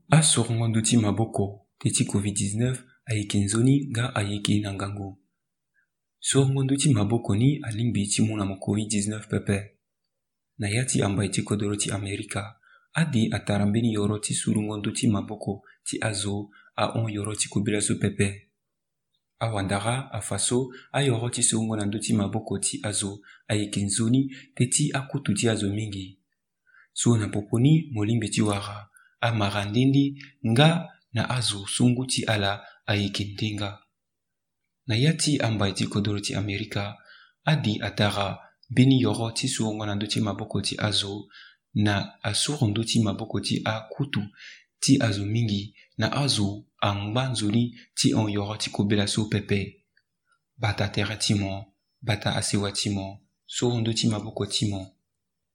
Asorongondo ti maboko te ti COVID-19 ayeke nzoni nga ayeke na ngangu. Sorongondo ti maboko ni alingbi ti mu na mo COVID-19 pepe. Na ya ti ambai ti kodro ti Amerika, adi atara mbeni yoro ti surungondo ti maboko ti azo ahon yoro ti kobela so pepe. Awandara afaso ayoro ti surungondo ti maboko ti azo ayeke nzoni te ti akutu ti azo mingi. So na popo ni mo lingbi ti wara amara ndendi nga na azo sungu ti ala ayeke ndenga. Na ya ti ambai ti kodro ti Amerika, adi atara mbeni yoro ti surungondo ti maboko ti azo na asurondo ti maboko ti akutu ti azo mingi na azo angba nzoni ti hon yoro ti kobela so pepe. Bata tere ti mo, bata asewa ti mo, sorondo ti maboko ti mo.